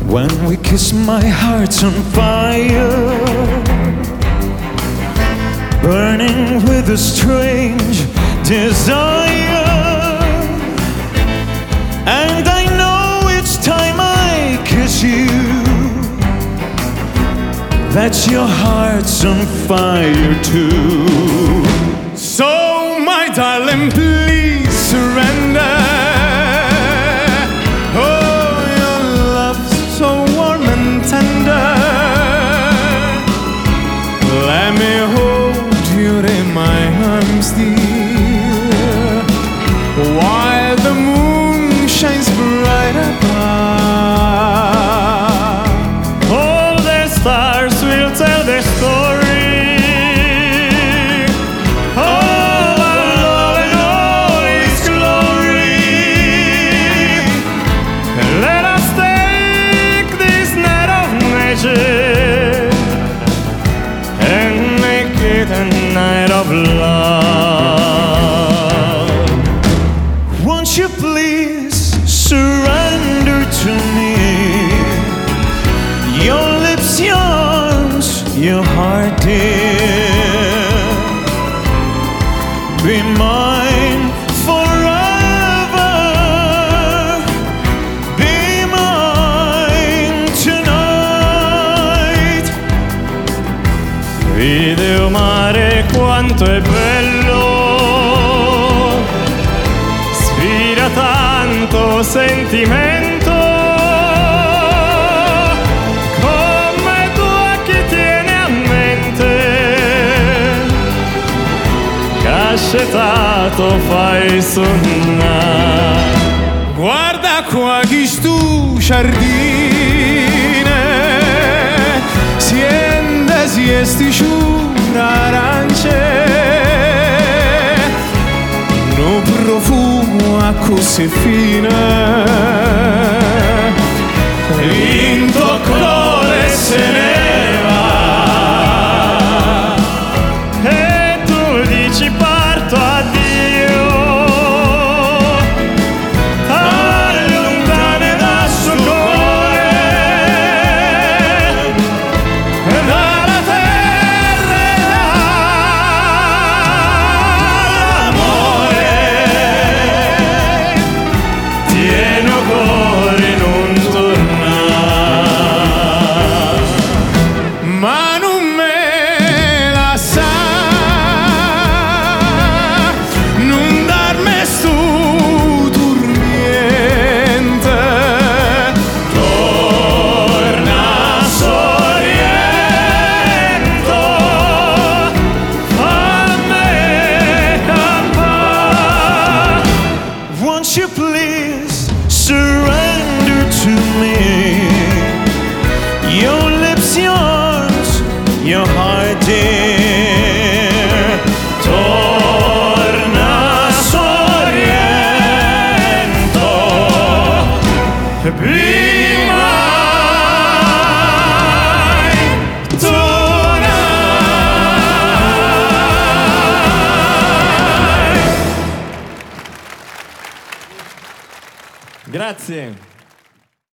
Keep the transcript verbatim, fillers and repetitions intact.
When we kiss, my heart's on fire, burning with a strange desire. And I know each time I kiss you that your heart's on fire too. So my darling, please surrender. Let me hold you in my arms, dear, while the moon shines bright above. All the stars will tell the story of our love and all its glory. Let us take this night of magic and make it a night of love. Won't you please surrender to me? Your lips, your arms, your heart, dear. Be mine forever. Be mine tonight. Vide il mare quanto è bello, sfida tanto sentimento, come tu a chi tiene a mente, cascetato fai sonnare. Guarda qua chi stu giardine, siende si esticciura arance, no profumo a così fine, in toccole se ne va. E tu dici parto addio, allontane dal suo cuore, dalla terra e dall'amore. Tieni cuore non tornare, Ma non me la sa, non darmi stu dormiente. torna sorriento, fammi campare. Won't you please surrender to me? Your lips, your arms, your heart, dear. Torna sorriento, be mine tonight. Grazie.